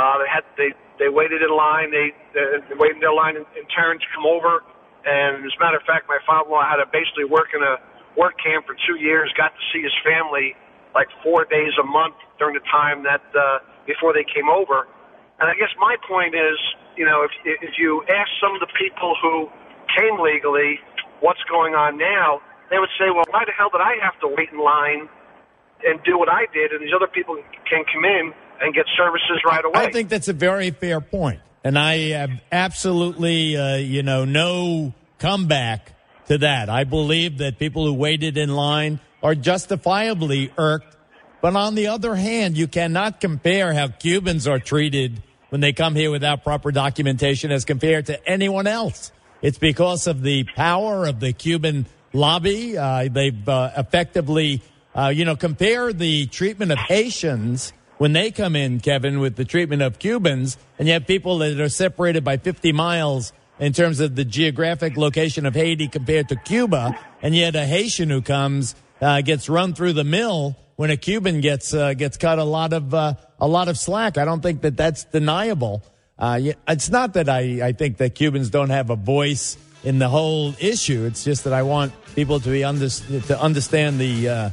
They waited in line. They waited in their line in turn to come over. And as a matter of fact, my father-in-law had to basically work in a work camp for 2 years. Got to see his family like 4 days a month during the time that before they came over. And I guess my point is, if you ask some of the people who came legally what's going on now, they would say, well, why the hell did I have to wait in line and do what I did, and these other people can come in and get services right away? I think that's a very fair point. And I have absolutely, no comeback to that. I believe that people who waited in line are justifiably irked. But on the other hand, you cannot compare how Cubans are treated when they come here without proper documentation as compared to anyone else. It's because of the power of the Cuban lobby. They've effectively, compare the treatment of Haitians when they come in, Kevin, with the treatment of Cubans, and you have people that are separated by 50 miles in terms of the geographic location of Haiti compared to Cuba, and yet a Haitian who comes gets run through the mill when a Cuban gets cut a lot of slack. I don't think that that's deniable. It's not that I think that Cubans don't have a voice in the whole issue. It's just that I want people to to understand the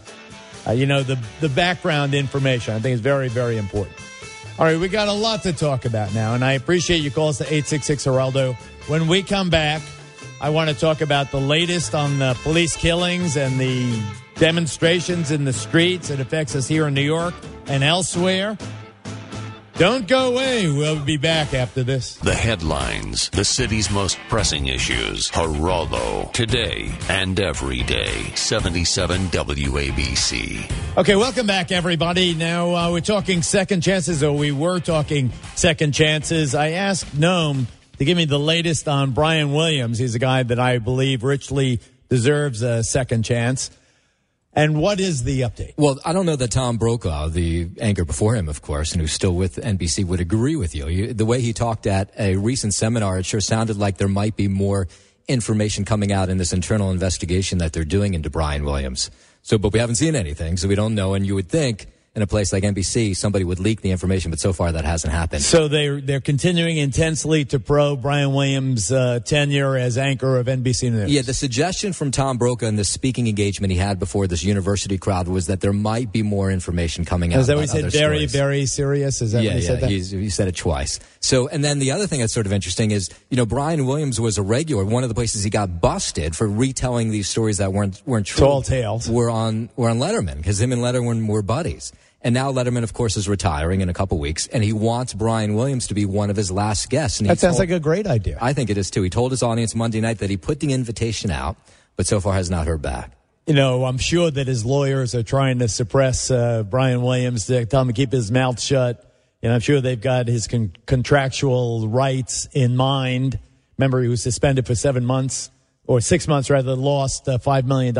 background information. I think it's very, very important. All right, we got a lot to talk about now, and I appreciate your calls to 866-HERALDO. When we come back, I want to talk about the latest on the police killings and the demonstrations in the streets. It affects us here in New York and elsewhere. Don't go away. We'll be back after this. The headlines, the city's most pressing issues. Geraldo, today and every day. 77 WABC. Okay, welcome back, everybody. Now, we're talking second chances, or we were talking second chances. I asked Noam to give me the latest on Brian Williams. He's a guy that I believe richly deserves a second chance. And what is the update? Well, I don't know that Tom Brokaw, the anchor before him, of course, and who's still with NBC, would agree with you. The way he talked at a recent seminar, it sure sounded like there might be more information coming out in this internal investigation that they're doing into Brian Williams. But we haven't seen anything, so we don't know. And you would think in a place like NBC, somebody would leak the information, but so far that hasn't happened. So they're continuing intensely to probe Brian Williams' tenure as anchor of NBC News. Yeah, the suggestion from Tom Brokaw in the speaking engagement he had before this university crowd was that there might be more information coming out. Is that what he said? Very, stories. Very serious? Is that what he said? He said it twice. So, and then the other thing that's sort of interesting is, Brian Williams was a regular. One of the places he got busted for retelling these stories that weren't true. Tall tales. Were on Letterman, because him and Letterman were buddies. And now Letterman, of course, is retiring in a couple weeks, and he wants Brian Williams to be one of his last guests. And that sounds like a great idea. I think it is, too. He told his audience Monday night that he put the invitation out, but so far has not heard back. I'm sure that his lawyers are trying to suppress Brian Williams, to tell him to keep his mouth shut. And I'm sure they've got his contractual rights in mind. Remember, he was suspended for 7 months, or 6 months rather, lost $5 million.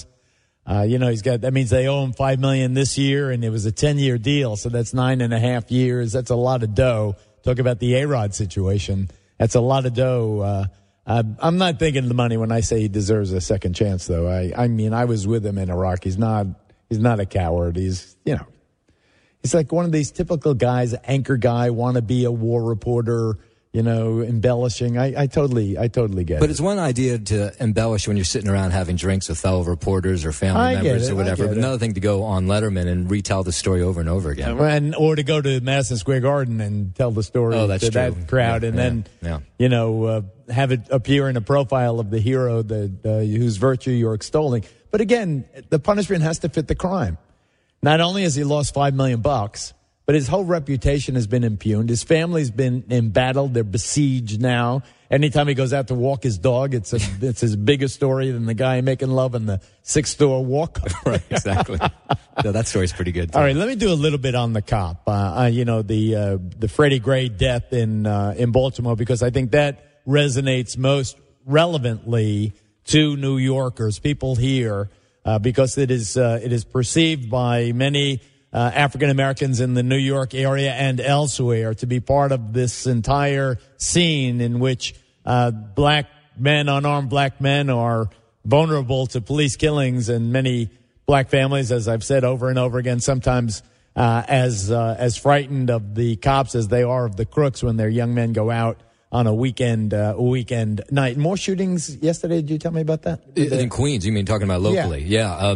That means they owe him $5 million this year, and it was a 10-year deal, so that's 9.5 years. That's a lot of dough. Talk about the A-Rod situation. That's a lot of dough. I'm not thinking of the money when I say he deserves a second chance, though. I was with him in Iraq. He's not a coward. He's like one of these typical guys, anchor guy, want to be a war reporter, embellishing. I totally get it. But it's one idea to embellish when you're sitting around having drinks with fellow reporters or family members or whatever. But another thing to go on Letterman and retell the story over and over again. Or to go to Madison Square Garden and tell the story to that crowd, have it appear in a profile of the hero whose virtue you're extolling. But again, the punishment has to fit the crime. Not only has he lost $5 million, but his whole reputation has been impugned. His family's been embattled. They're besieged now. anytime he goes out to walk his dog, it's his bigger story than the guy making love in the 6-store walk. Right, exactly. No, that story's pretty good, too. All right, let me do a little bit on the cop. The Freddie Gray death in Baltimore, because I think that resonates most relevantly to New Yorkers, people here, because it is perceived by many African Americans in the New York area and elsewhere to be part of this entire scene in which unarmed black men are vulnerable to police killings, and many black families, as I've said over and over again, sometimes as frightened of the cops as they are of the crooks when their young men go out on a weekend night. More shootings yesterday. Did you tell me about that? In Queens, you mean talking about locally? Yeah.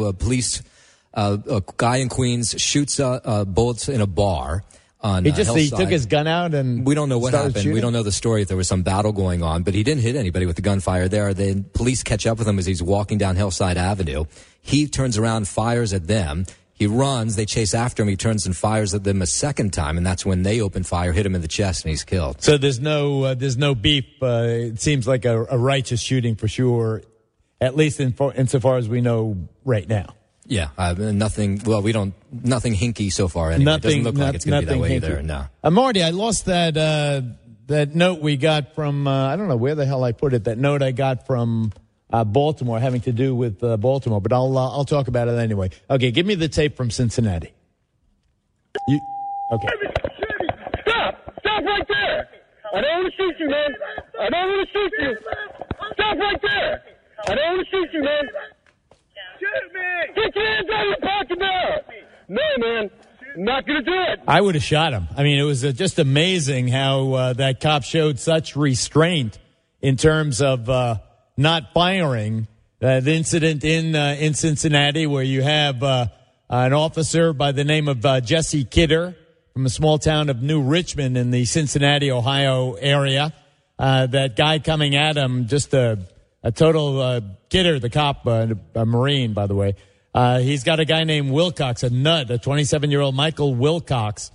A guy in Queens shoots bullets in a bar on he Hillside. took his gun out and we don't know what happened. shooting? We don't know the story, if there was some battle going on, but he didn't hit anybody with the gunfire there. Then police catch up with him as he's walking down Hillside Avenue. He turns around, fires at them. He runs. They chase after him. He turns and fires at them a second time, and that's when they open fire, hit him in the chest, and he's killed. So there's no beef. It seems like a righteous shooting for sure, at least insofar as we know right now. Yeah, nothing. Well, nothing hinky so far. Anyway. It doesn't look like it's going to be that way hinky. either. No. Marty, I lost that note we got from I don't know where the hell I put it. That note I got from Baltimore, having to do with Baltimore, but I'll talk about it anyway. Okay, give me the tape from Cincinnati. Okay. Stop right there! I don't want to shoot you, man. I don't want to shoot you. Stop right there! I don't want to shoot you, man. Shoot me! Get your hands out of the pocket now! No, man. I'm not going to do it. I would have shot him. I mean, it was just amazing how that cop showed such restraint in terms of not firing. The incident in Cincinnati where you have an officer by the name of Jesse Kidder from a small town of New Richmond in the Cincinnati, Ohio area. That guy coming at him, just a total Kidder, the cop, a Marine, by the way. He's got a guy named Wilcox, a nut, a 27-year-old Michael Wilcox,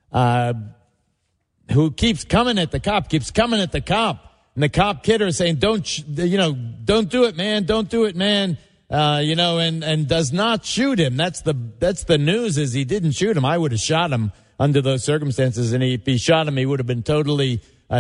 who keeps coming at the cop, and the cop Kidder is saying, don't do it, man, don't do it, man, and does not shoot him. That's the news, is he didn't shoot him. I would have shot him under those circumstances, and if he shot him, he would have been totally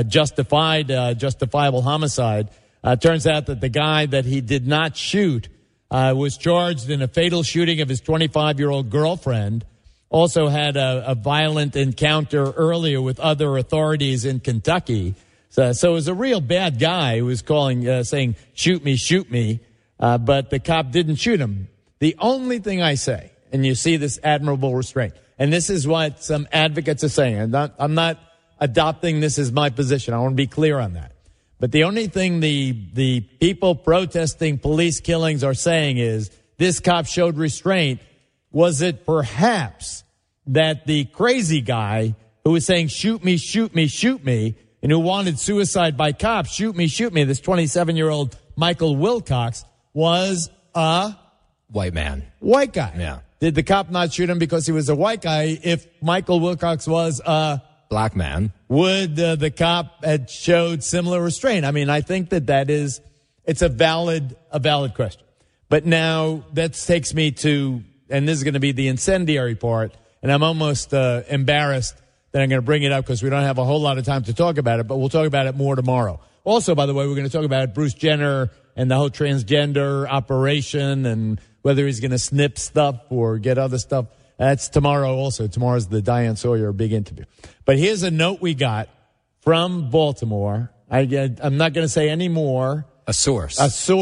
justifiable homicide. Turns out that the guy that he did not shoot was charged in a fatal shooting of his 25-year-old girlfriend. Also had a violent encounter earlier with other authorities in Kentucky. So it was a real bad guy who was saying, shoot me, but the cop didn't shoot him. The only thing I say, and you see this admirable restraint, and this is what some advocates are saying. I'm not adopting this as my position. I want to be clear on that. But the only thing the people protesting police killings are saying is this cop showed restraint. Was it perhaps that the crazy guy who was saying, shoot me, and who wanted suicide by cops, shoot me, this 27-year-old Michael Wilcox, was a white man. White guy. Yeah. Did the cop not shoot him because he was a white guy? If Michael Wilcox was a black man, would the cop had showed similar restraint? I mean, I think it's a valid question. But now that takes me to, and this is going to be the incendiary part, and I'm almost embarrassed that I'm going to bring it up because we don't have a whole lot of time to talk about it, but we'll talk about it more tomorrow. Also, by the way, we're going to talk about Bruce Jenner and the whole transgender operation and whether he's going to snip stuff or get other stuff. That's tomorrow also. Tomorrow's the Diane Sawyer big interview. But here's a note we got from Baltimore. I'm not going to say any more. A source,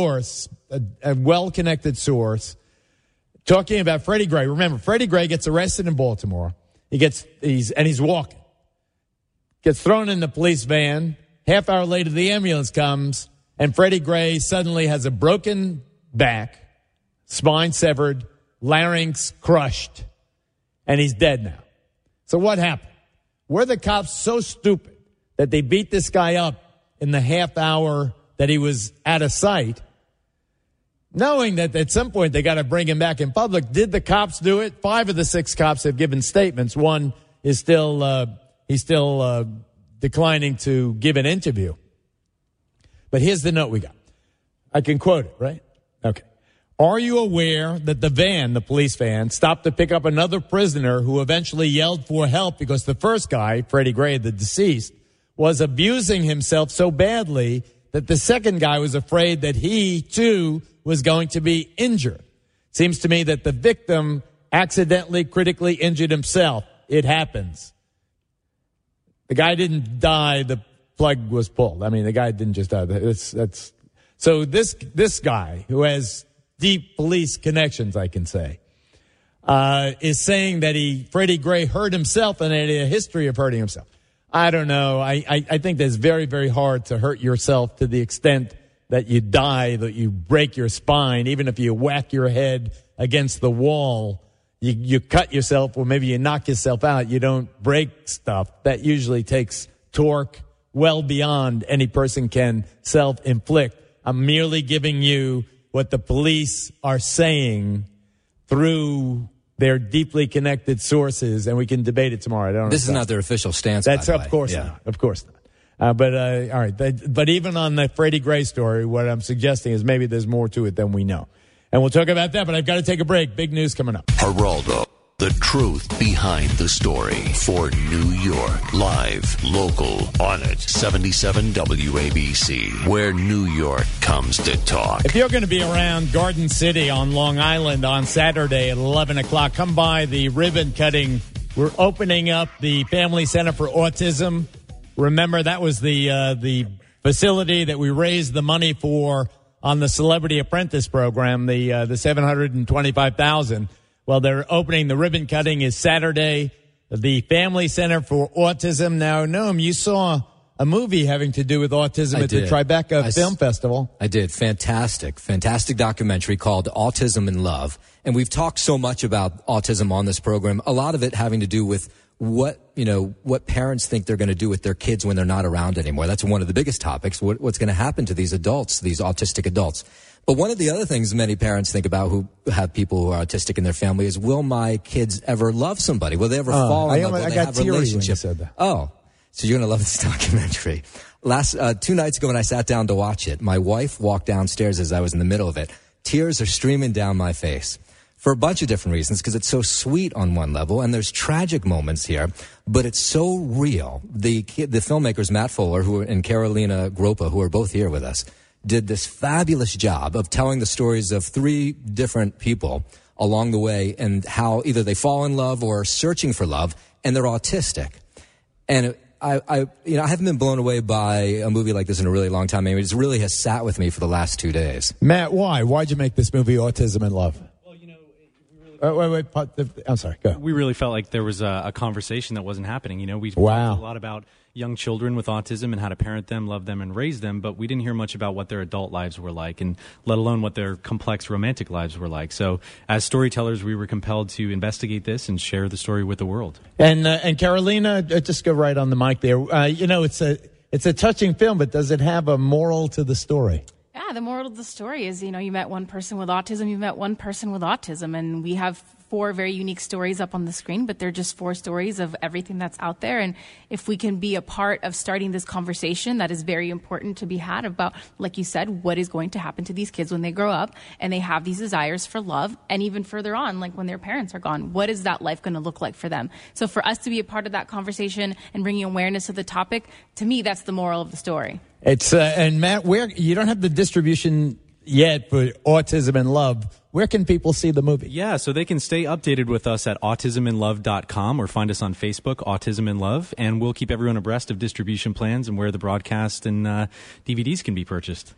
a well-connected source, talking about Freddie Gray. Remember, Freddie Gray gets arrested in Baltimore. He's walking. Gets thrown in the police van. Half hour later, the ambulance comes, and Freddie Gray suddenly has a broken back, spine severed, larynx crushed, and he's dead now. So what happened? Were the cops so stupid that they beat this guy up in the half hour that he was out of sight, knowing that at some point they got to bring him back in public? Did the cops do it? 5 of the 6 cops have given statements. One is still declining to give an interview. But here's the note we got. I can quote it, right? Okay. Are you aware that the police van, stopped to pick up another prisoner who eventually yelled for help because the first guy, Freddie Gray, the deceased, was abusing himself so badly that the second guy was afraid that he, too, was going to be injured? Seems to me that the victim accidentally critically injured himself. It happens. The guy didn't die. The plug was pulled. I mean, the guy didn't just die. So this guy who has deep police connections, I can say, is saying that Freddie Gray hurt himself and had a history of hurting himself. I don't know. I think that's very, very hard to hurt yourself to the extent that you die, that you break your spine. Even if you whack your head against the wall, you cut yourself, or maybe you knock yourself out. You don't break stuff. That usually takes torque well beyond any person can self-inflict. I'm merely giving you what the police are saying through their deeply connected sources, and we can debate it tomorrow. I don't know. This is not their official stance. That's by the of way. course not. Of course not. But all right. But even on the Freddie Gray story, what I'm suggesting is maybe there's more to it than we know. And we'll talk about that, but I've got to take a break. Big news coming up. Geraldo, the truth behind the story for New York. Live, local, on it. 77 WABC, where New York comes to talk. If you're going to be around Garden City on Long Island on Saturday at 11 o'clock, come by the ribbon cutting. We're opening up the Family Center for Autism. Remember, that was the facility that we raised the money for on the Celebrity Apprentice program, the $725,000. Well, they're opening. The ribbon cutting is Saturday. The Family Center for Autism. Now, Noam, you saw a movie having to do with autism at the Tribeca Film Festival. I did. Fantastic documentary called Autism in Love. And we've talked so much about autism on this program, a lot of it having to do with what parents think they're going to do with their kids when they're not around anymore. That's one of the biggest topics, what's going to happen to these adults, these autistic adults. But one of the other things many parents think about who have people who are autistic in their family is, will my kids ever love somebody? Will they ever fall in love? Will they have a relationship? When you said that. Oh, so you're going to love this documentary. 2 nights ago when I sat down to watch it, my wife walked downstairs as I was in the middle of it. Tears are streaming down my face for a bunch of different reasons, because it's so sweet on one level, and there's tragic moments here, but it's so real. The filmmakers, Matt Fuller and Carolina Gropa, who are both here with us, did this fabulous job of telling the stories of 3 different people along the way, and how either they fall in love or are searching for love, and they're autistic. And I haven't been blown away by a movie like this in a really long time. I mean, it really has sat with me for the last 2 days. Matt, why? Why'd you make this movie, Autism in Love? Wait, I'm sorry, go. We really felt like there was a conversation that wasn't happening. We talked a lot about young children with autism and how to parent them, love them, and raise them, but we didn't hear much about what their adult lives were like, and let alone what their complex romantic lives were like. So as storytellers, we were compelled to investigate this and share the story with the world. And Carolina, just go right on the mic there. It's a touching film, but does it have a moral to the story? Yeah, the moral of the story is, you met one person with autism, you met one person with autism, and we have 4 very unique stories up on the screen, but they're just 4 stories of everything that's out there. And if we can be a part of starting this conversation that is very important to be had about, like you said, what is going to happen to these kids when they grow up and they have these desires for love, and even further on, like when their parents are gone, what is that life going to look like for them? So for us to be a part of that conversation and bringing awareness to the topic, to me, that's the moral of the story. It's and Matt, where you don't have the distribution yet for Autism in Love, where can people see the movie? Yeah, so they can stay updated with us at autisminlove.com or find us on Facebook, Autism in Love, and we'll keep everyone abreast of distribution plans and where the broadcast and DVDs can be purchased.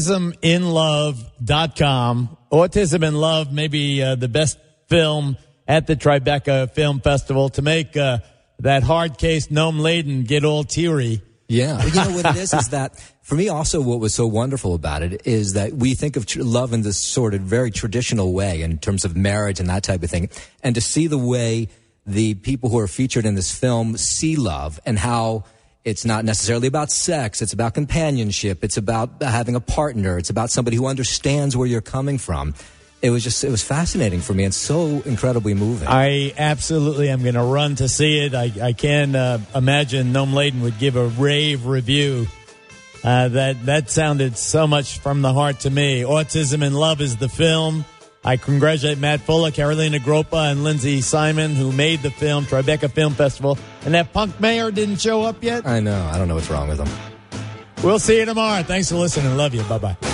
Autisminlove.com. Autism in Love may be the best film at the Tribeca Film Festival to make that hard case Noam Laden get all teary. Yeah. What it is that, for me also what was so wonderful about it is that we think of love in this sort of very traditional way in terms of marriage and that type of thing. And to see the way the people who are featured in this film see love, and how it's not necessarily about sex, it's about companionship, it's about having a partner, it's about somebody who understands where you're coming from. It was fascinating for me and so incredibly moving. I absolutely am going to run to see it. I can imagine Noam Laden would give a rave review That sounded so much from the heart to me. Autism in Love is the film. I congratulate Matt Fuller, Carolina Gropa, and Lindsay Simon, who made the film, Tribeca Film Festival. And that punk mayor didn't show up yet? I know. I don't know what's wrong with him. We'll see you tomorrow. Thanks for listening. Love you. Bye-bye.